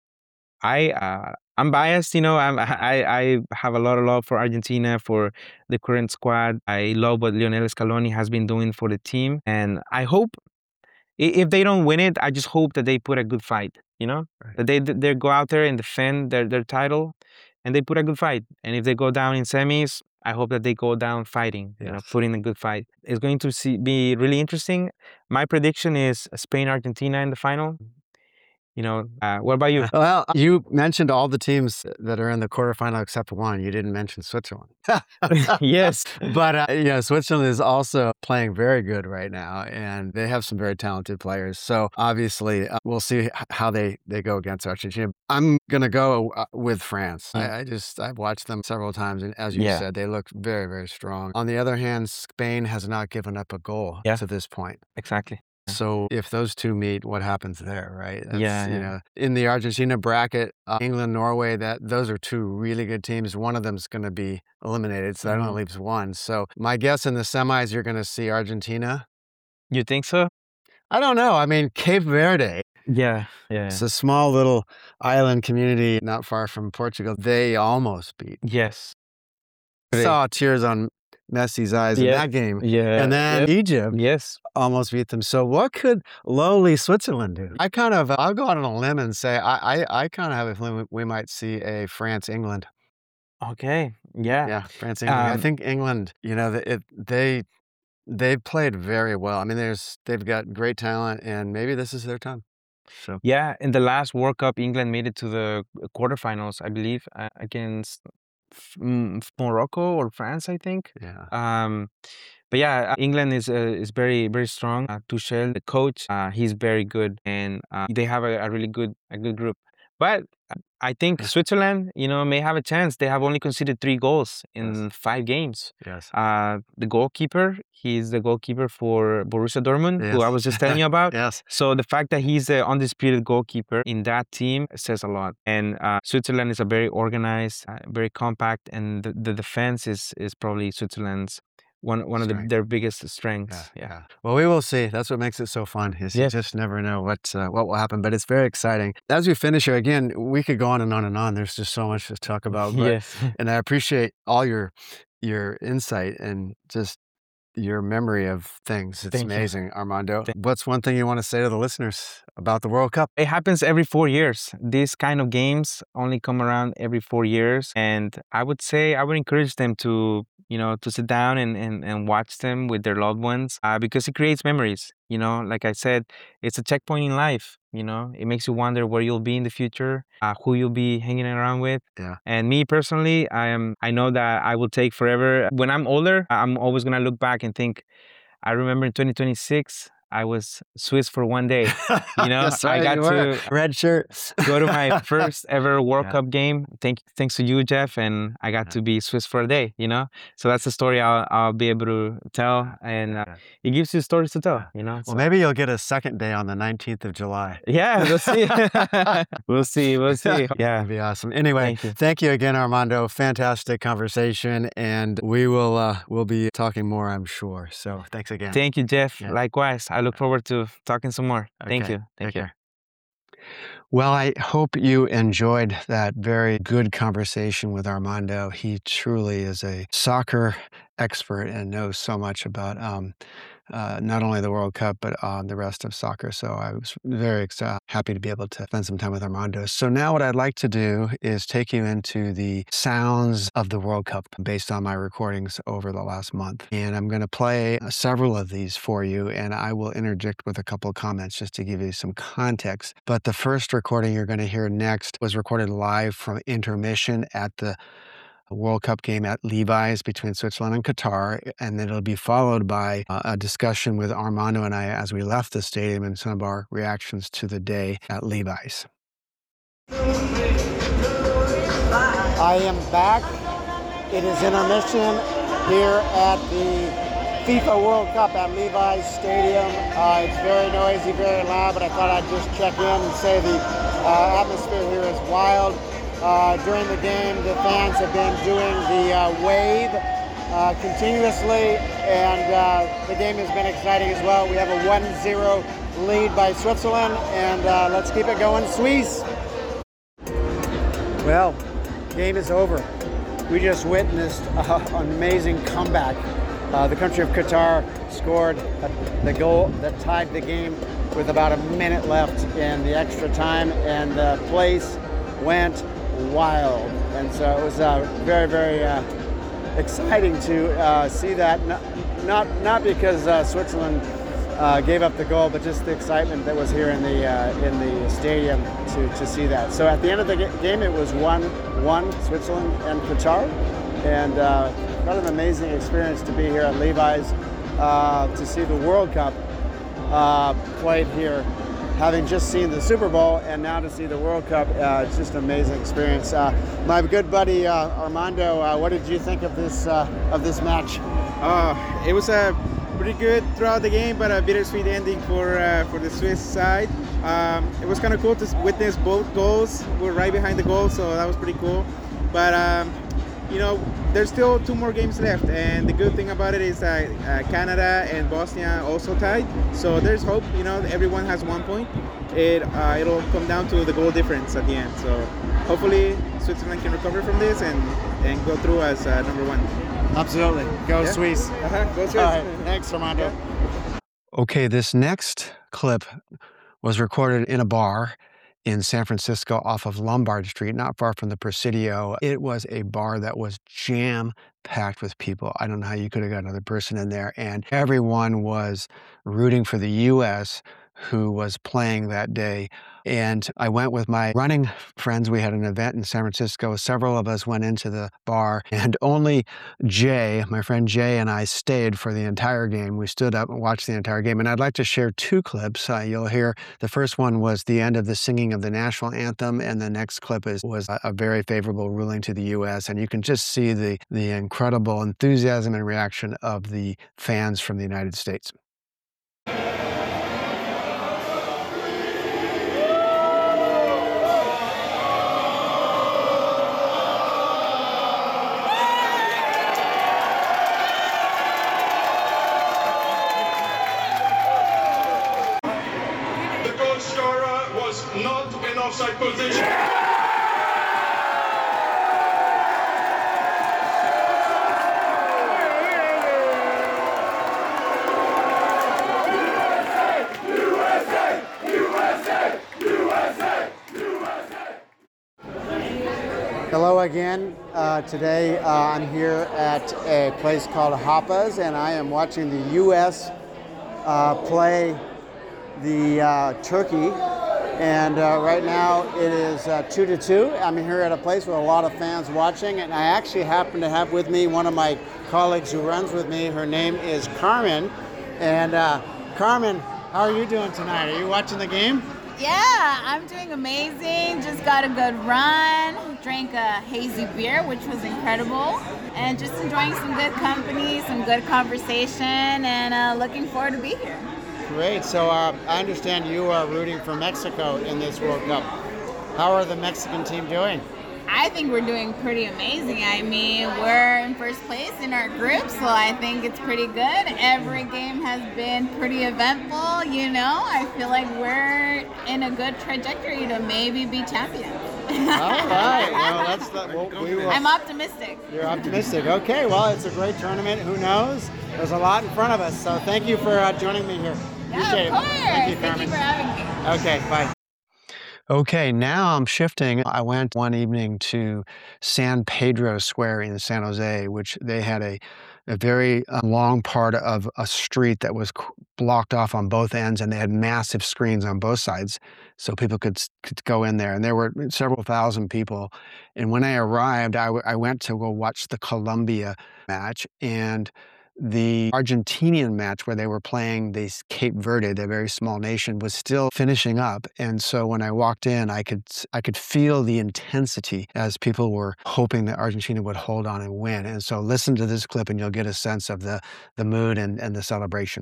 I uh, I'm biased, you know. I'm, I I have a lot of love for Argentina, for the current squad. I love what Lionel Scaloni has been doing for the team, and I hope i- if they don't win it, I just hope that they put a good fight. You know, Right. that they they go out there and defend their their title, and they put a good fight. And if they go down in semis, I hope that they go down fighting. You know, Yes. putting a good fight. It's going to see, be really interesting. My prediction is Spain Argentina in the final. You know, uh, what about you? Well, you mentioned all the teams that are in the quarterfinal except one. You didn't mention Switzerland. Yes. But, uh, you know, Switzerland is also playing very good right now, and they have some very talented players. So obviously, uh, we'll see h- how they, they go against Argentina. I'm going to go uh, with France. Mm. I, I just, I've watched them several times, and as you Yeah. said, they look very, very strong. On the other hand, Spain has not given up a goal Yeah. to this point. Exactly. So if those two meet, what happens there, right? That's, Yeah, you yeah. know, in the Argentina bracket, uh, England, Norway, that those are two really good teams. One of them's going to be eliminated, so that only Mhm. leaves one. So my guess in the semis, you're going to see Argentina. You think so? I don't know. I mean, Cape Verde, Yeah, yeah. it's a small little island community not far from Portugal. They almost beat. Yes. I They- saw tears on Messi's eyes in Yeah, that game. Yeah. And then yep, Egypt Yes. almost beat them. So what could lowly Switzerland do? I kind of, I'll go out on a limb and say I, I, I kind of have a feeling we- we might see a France-England. Okay. Yeah. Yeah, France-England. I Um, think England, you know, th- it, they they played very well. I mean, there's they've got great talent, and maybe this is their time. So Yeah. In the last World Cup, England made it to the quarterfinals, I believe, uh, against F- mm, Morocco or France, I think. yeah, Um, but yeah, uh, England is uh, is very very strong. Uh, Tuchel, the coach, uh, he's very good, and uh, they have a, a really good a good group. But uh, I think Yeah. Switzerland, you know, may have a chance. They have only conceded three goals in Yes. five games. yes, Uh, the goalkeeper, he's the goalkeeper for Borussia Dortmund, who I Yes. was just telling you about. yes, So the fact that he's the undisputed goalkeeper in that team says a lot. And uh, Switzerland is a very organized, uh, very compact, and the, the defense is is probably Switzerland's one one of the, Strength. their biggest yeah, strengths. Yeah. yeah. Well, we will see. That's what makes it so fun. Is Yes. you just never know what uh, what will happen, but it's very exciting. As we finish here, again, we could go on and on and on. There's just so much to talk about. But, Yes. and I appreciate all your your insight and just your memory of things. It's Thank you. amazing, Armando. Thank- What's one thing you want to say to the listeners about the World Cup? It happens every four years. These kind of games only come around every four years. And I would say, I would encourage them to, you know, to sit down and, and, and watch them with their loved ones uh, because it creates memories. You know, like I said, it's a checkpoint in life. You know, it makes you wonder where you'll be in the future, uh, who you'll be hanging around with. Yeah. And me personally, I am. I know that I will take forever. When I'm older, I'm always gonna look back and think, I remember in twenty twenty-six, I was Swiss for one day. You know, That's I right, got you were. to Red shirt. go to my first ever World Yeah. Cup game. Thank, thanks to you, Jeff, and I got Yeah. to be Swiss for a day. You know, so that's a story I'll I'll be able to tell, and uh, Yeah. it gives you stories to tell. Yeah. You know, Well, so- maybe you'll get a second day on the nineteenth of July. yeah, we'll see. we'll see. We'll see. Yeah. That'd be awesome. Anyway, Thank you. thank you again, Armando. Fantastic conversation, and we will uh, we'll be talking more, I'm sure. So thanks again. Thank you, Jeff. Yeah. Likewise. I look forward to talking some more. Thank Okay. you. Thank Take you. care. Well, I hope you enjoyed that very good conversation with Armando. He truly is a soccer expert and knows so much about um, uh, not only the World Cup, but um, the rest of soccer. So I was very excited, happy to be able to spend some time with Armando. So now what I'd like to do is take you into the sounds of the World Cup based on my recordings over the last month. And I'm going to play uh, several of these for you, and I will interject with a couple of comments just to give you some context. But the first recording you're going to hear next was recorded live from intermission at the World Cup game at Levi's between Switzerland and Qatar, and then it'll be followed by uh, a discussion with Armando and I as we left the stadium and some of our reactions to the day at Levi's. I am back. It is intermission here at the FIFA World Cup at Levi's Stadium. Uh, it's very noisy, very loud, but I thought I'd just check in and say the uh, atmosphere here is wild. Uh, during the game, the fans have been doing the uh, wave uh, continuously, and uh, the game has been exciting as well. We have a one zero lead by Switzerland, and uh, let's keep it going, Swiss. Well, game is over. We just witnessed uh, an amazing comeback. Uh, the country of Qatar scored the goal that tied the game with about a minute left in the extra time, and the place went wild. And so it was uh, very, very uh, exciting to uh, see that. Not, not, not because uh, Switzerland uh, gave up the goal, but just the excitement that was here in the uh, in the stadium to, to see that. So at the end of the game, it was one one Switzerland and Qatar, and uh, what an amazing experience to be here at Levi's uh, to see the World Cup uh, played here. Having just seen the Super Bowl and now to see the World Cup, uh, it's just an amazing experience. Uh, my good buddy uh, Armando, uh, what did you think of this uh, of this match? Uh, it was a pretty good throughout the game, but a bittersweet ending for uh, for the Swiss side. Um, it was kind of cool to witness both goals. We were right behind the goal, so that was pretty cool. But um, you know, there's still two more games left, and the good thing about it is that uh, Canada and Bosnia also tied, so there's hope. You know, everyone has one point. It uh, it'll come down to the goal difference at the end. So hopefully Switzerland can recover from this and and go through as uh, number one. Absolutely, go Yeah. Swiss. Uh-huh. Go Swiss. All right, thanks, Armando. Okay, this next clip was recorded in a bar in San Francisco off of Lombard Street, not far from the Presidio. It was a bar that was jam-packed with people. I don't know how you could have got another person in there, and everyone was rooting for the U S, who was playing that day. And I went with my running friends. We had an event in San Francisco. Several of us went into the bar, and only Jay, my friend Jay, and I stayed for the entire game. We stood up and watched the entire game. And I'd like to share two clips. Uh, you'll hear the first one was the end of the singing of the national anthem, and the next clip is was a, a very favorable ruling to the U S. And you can just see the the incredible enthusiasm and reaction of the fans from the United States. Not in offside position. Hello again. Uh, today uh, I'm here at a place called Hoppes, and I am watching the U S uh, play the uh, Turkey. And uh, right now it is uh, two to two. I'm here at a place with a lot of fans watching, and I actually happen to have with me one of my colleagues who runs with me. Her name is Carmen. And uh, Carmen, How are you doing tonight? Are you watching the game? Yeah, I'm doing amazing. Just got a good run. Drank a hazy beer, which was incredible. And just enjoying some good company, some good conversation, and uh, looking forward to be here. Great. So uh, I understand you are rooting for Mexico in this World Cup. How are the Mexican team doing? I think we're doing pretty amazing. I mean, we're in first place in our group, so I think it's pretty good. Every game has been pretty eventful, you know. I feel like we're in a good trajectory to maybe be champions. All right. Well, that's the, well, we will, I'm optimistic. You're optimistic. Okay. Well, it's a great tournament. Who knows? There's a lot in front of us. So thank you for uh, joining me here. Yeah, Appreciate of course. it. Thank you, Thank Carmen. you for having me. Okay. Bye. Okay, now I'm shifting. I went one evening to San Pedro Square in San Jose, which they had a, a very uh, long part of a street that was blocked off on both ends, and they had massive screens on both sides so people could, could go in there. And there were several thousand people. And when I arrived, I, w- I went to go watch the Colombia match, and the Argentinian match where they were playing this Cape Verde, the very small nation, was still finishing up. And so when I walked in, I could I could feel the intensity as people were hoping that Argentina would hold on and win. And so listen to this clip and you'll get a sense of the, the mood and, and the celebration.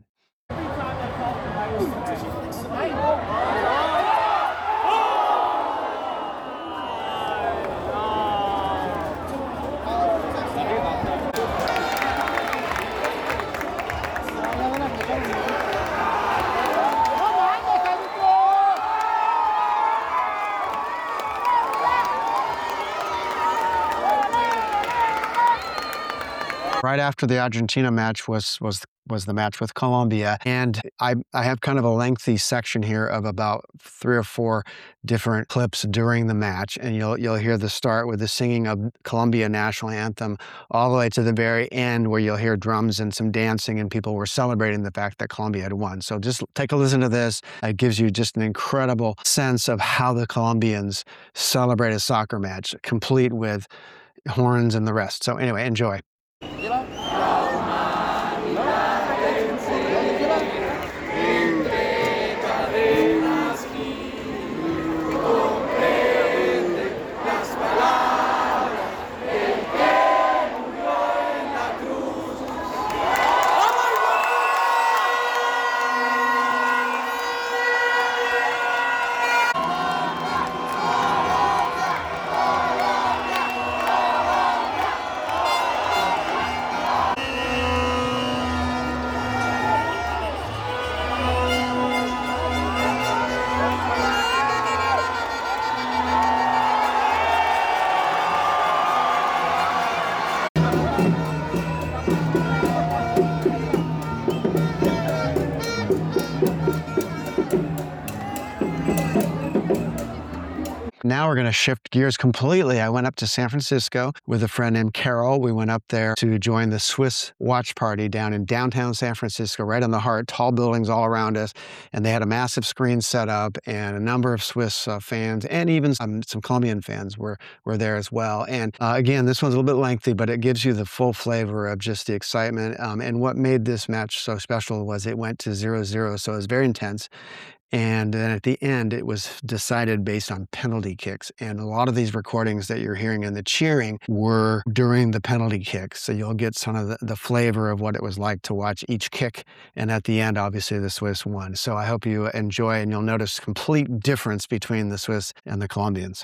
Right after the Argentina match was was was the match with Colombia, and I I have kind of a lengthy section here of about three or four different clips during the match, and you'll you'll hear the start with the singing of Colombia national anthem, all the way to the very end where you'll hear drums and some dancing, and people were celebrating the fact that Colombia had won. So just take a listen to this. It gives you just an incredible sense of how the Colombians celebrate a soccer match, complete with horns and the rest. So anyway, enjoy. Now we're going to shift gears completely. I went up to San Francisco with a friend named Carol. We went up there to join the Swiss watch party down in downtown San Francisco, right in the heart, tall buildings all around us. And they had a massive screen set up, and a number of Swiss uh, fans and even some, some Colombian fans were, were there as well. And uh, again, this one's a little bit lengthy, but it gives you the full flavor of just the excitement. Um, and what made this match so special was it went to zero zero, so it was very intense. And then at the end, it was decided based on penalty kicks. And a lot of these recordings that you're hearing and the cheering were during the penalty kicks. So you'll get some of the, the flavor of what it was like to watch each kick. And at the end, obviously, the Swiss won. So I hope you enjoy, and you'll notice complete difference between the Swiss and the Colombians.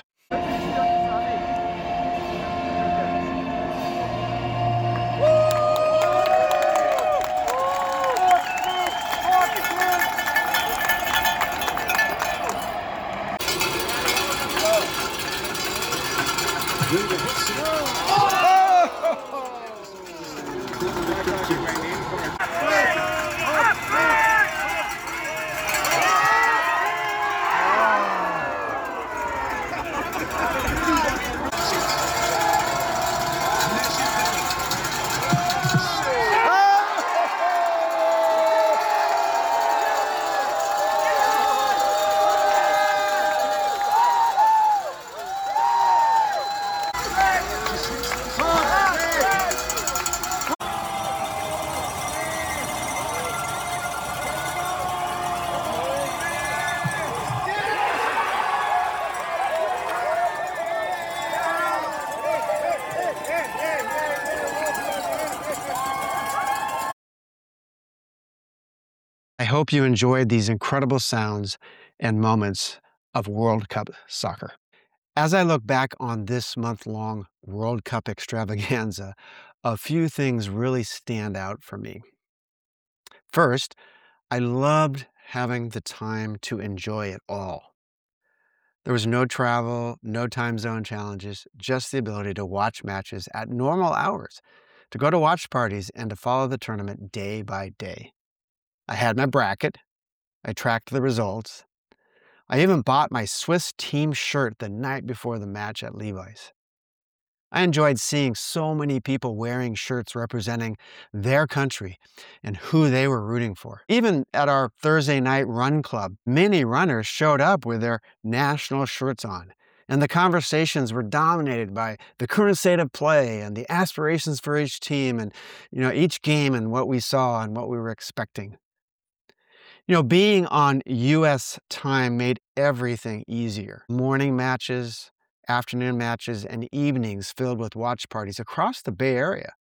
I hope you enjoyed these incredible sounds and moments of World Cup soccer. As I look back on this month-long World Cup extravaganza, a few things really stand out for me. First, I loved having the time to enjoy it all. There was no travel, no time zone challenges, just the ability to watch matches at normal hours, to go to watch parties, and to follow the tournament day by day. I had my bracket. I tracked the results. I even bought my Swiss team shirt the night before the match at Levi's. I enjoyed seeing so many people wearing shirts representing their country and who they were rooting for. Even at our Thursday night run club, many runners showed up with their national shirts on, and the conversations were dominated by the current state of play and the aspirations for each team and, you know, each game and what we saw and what we were expecting. You know, being on U S time made everything easier. Morning matches, afternoon matches, and evenings filled with watch parties across the Bay Area.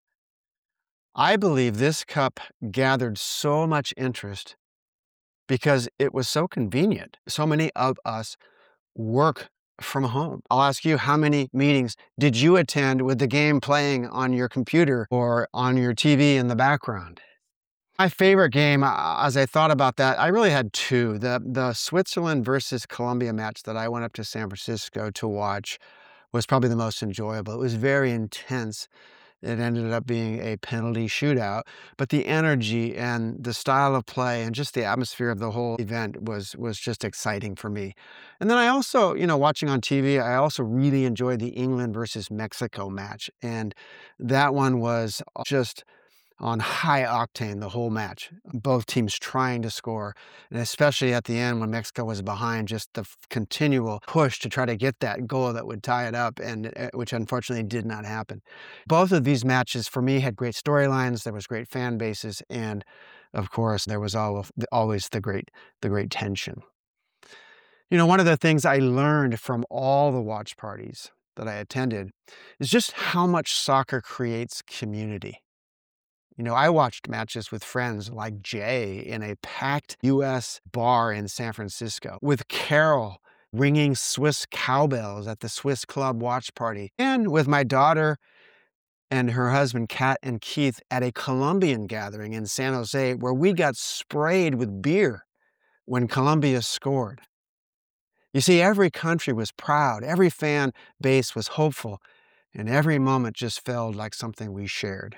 I believe this cup gathered so much interest because it was so convenient. So many of us work from home. I'll ask you, how many meetings did you attend with the game playing on your computer or on your T V in the background? My favorite game, uh, as I thought about that, I really had two. The, the Switzerland versus Colombia match that I went up to San Francisco to watch was probably the most enjoyable. It was very intense. It ended up being a penalty shootout, but the energy and the style of play and just the atmosphere of the whole event was, was just exciting for me. And then I also, you know, watching on T V, I also really enjoyed the England versus Mexico match. And that one was just on high octane the whole match, both teams trying to score, and especially at the end when Mexico was behind, just the continual push to try to get that goal that would tie it up, and uh, which unfortunately did not happen. Both of these matches for me had great storylines, there was great fan bases, and of course there was always the great, the great tension. You know, one of the things I learned from all the watch parties that I attended is just how much soccer creates community. You know, I watched matches with friends like Jay in a packed U S bar in San Francisco, with Carol ringing Swiss cowbells at the Swiss Club watch party, and with my daughter and her husband, Kat and Keith, at a Colombian gathering in San Jose where we got sprayed with beer when Colombia scored. You see, every country was proud, every fan base was hopeful, and every moment just felt like something we shared.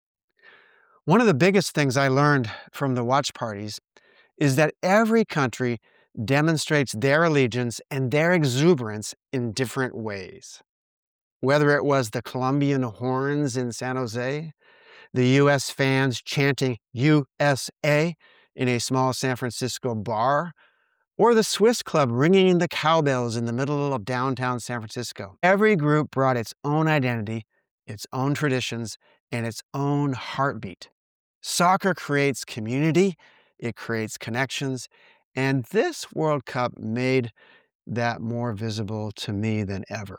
One of the biggest things I learned from the watch parties is that every country demonstrates their allegiance and their exuberance in different ways. Whether it was the Colombian horns in San Jose, the U S fans chanting U S A in a small San Francisco bar, or the Swiss Club ringing the cowbells in the middle of downtown San Francisco. Every group brought its own identity, its own traditions, and its own heartbeat. Soccer creates community, it creates connections, and this World Cup made that more visible to me than ever.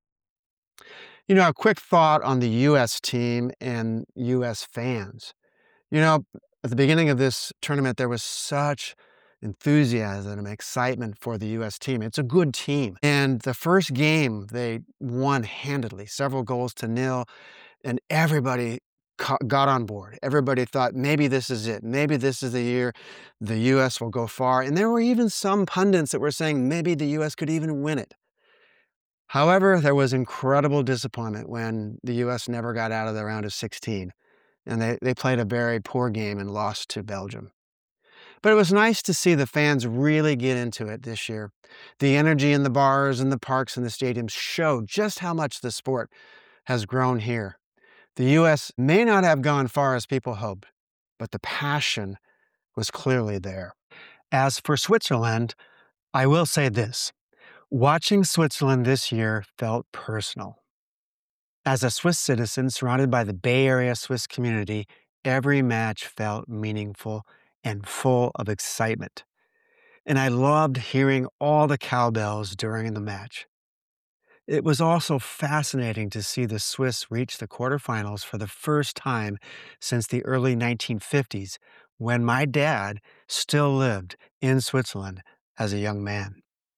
You know, a quick thought on the U S team and U S fans. You know, at the beginning of this tournament, there was such enthusiasm and excitement for the U S team. It's a good team. And the first game, they won handedly, several goals to nil, and everybody got on board. Everybody thought maybe this is it. Maybe this is the year the U S will go far. And there were even some pundits that were saying maybe the U S could even win it. However, there was incredible disappointment when the U S never got out of the round of sixteen. And they, they played a very poor game and lost to Belgium. But it was nice to see the fans really get into it this year. The energy in the bars and the parks and the stadiums showed just how much the sport has grown here. The U S may not have gone far as people hoped, but the passion was clearly there. As for Switzerland, I will say this. Watching Switzerland this year felt personal. As a Swiss citizen surrounded by the Bay Area Swiss community, every match felt meaningful and full of excitement. And I loved hearing all the cowbells during the match. It was also fascinating to see the Swiss reach the quarterfinals for the first time since the early nineteen fifties, when my dad still lived in Switzerland as a young man.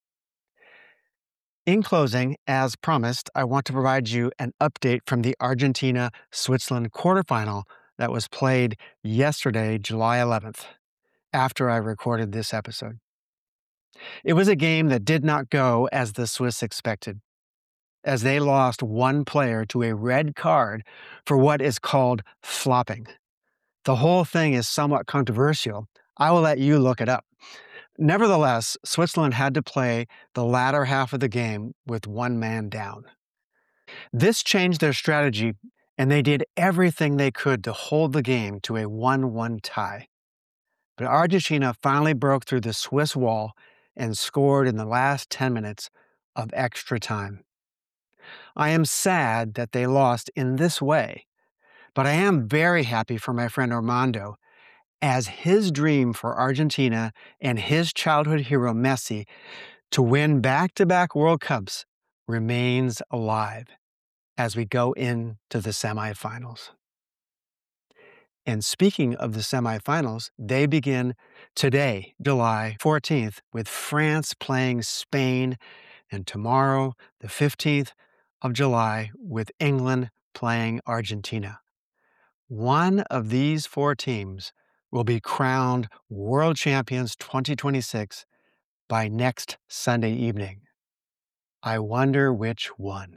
In closing, as promised, I want to provide you an update from the Argentina-Switzerland quarterfinal that was played yesterday, July eleventh, after I recorded this episode. It was a game that did not go as the Swiss expected, as they lost one player to a red card for what is called flopping. The whole thing is somewhat controversial. I will let you look it up. Nevertheless, Switzerland had to play the latter half of the game with one man down. This changed their strategy, and they did everything they could to hold the game to a one one tie. But Argentina finally broke through the Swiss wall and scored in the last ten minutes of extra time. I am sad that they lost in this way, but I am very happy for my friend Armando, as his dream for Argentina and his childhood hero Messi to win back-to-back World Cups remains alive as we go into the semifinals. And speaking of the semifinals, they begin today, July fourteenth, with France playing Spain, and tomorrow, the fifteenth of July, with England playing Argentina. One of these four teams will be crowned World Champions twenty twenty-six by next Sunday evening. I wonder which one.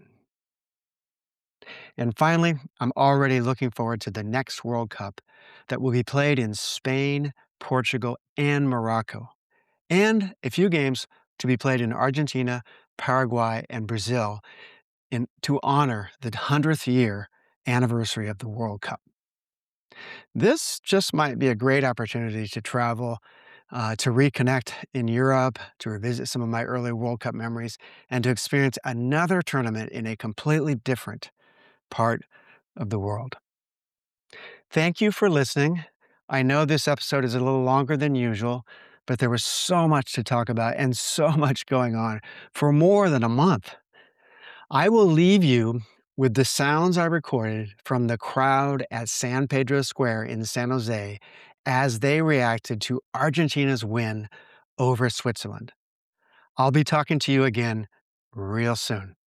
And finally, I'm already looking forward to the next World Cup that will be played in Spain, Portugal, and Morocco, and a few games to be played in Argentina, Paraguay, and Brazil in, to honor the hundredth year anniversary of the World Cup. This just might be a great opportunity to travel, uh, to reconnect in Europe, to revisit some of my early World Cup memories, and to experience another tournament in a completely different part of the world. Thank you for listening. I know this episode is a little longer than usual, but there was so much to talk about and so much going on for more than a month. I will leave you with the sounds I recorded from the crowd at San Pedro Square in San Jose as they reacted to Argentina's win over Switzerland. I'll be talking to you again real soon.